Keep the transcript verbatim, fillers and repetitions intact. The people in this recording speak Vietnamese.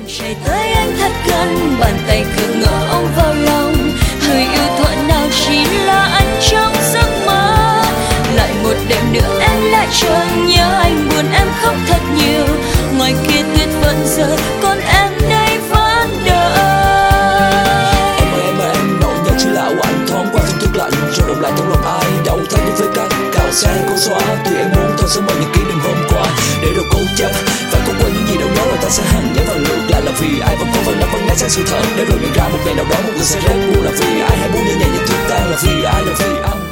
chạy tới anh thật gần, bàn tay cứ ngỡ ôm vào lòng. Người yêu thuở nào chỉ là anh trong giấc mơ. Lại một đêm nữa em lại chờ nhớ anh, buồn em khóc thật nhiều. Ngoài kia tuyết vẫn rơi, còn em đây vẫn đợi. Em ơi em ơi em, nỗi nhớ chỉ là ảo ảnh thoáng qua trong tuyết lạnh, rồi động lại trong lòng ai đâu thấy những vết cắt cào xa cố xóa. Tuy em muốn thôi sống bằng những kỷ niệm hôm qua, để rồi cố chấp phải cố quên những gì đâu đó, rồi ta sẽ hằn nhớ vào ngược lại là vì ai vẫn còn phần nắm vẫn né sang sự thật. Để rồi nhận ra một ngày nào đó một người sẽ rất buồn, là vì ai hay buồn như nhẹ như tuyết tan, là vì ai là vì anh.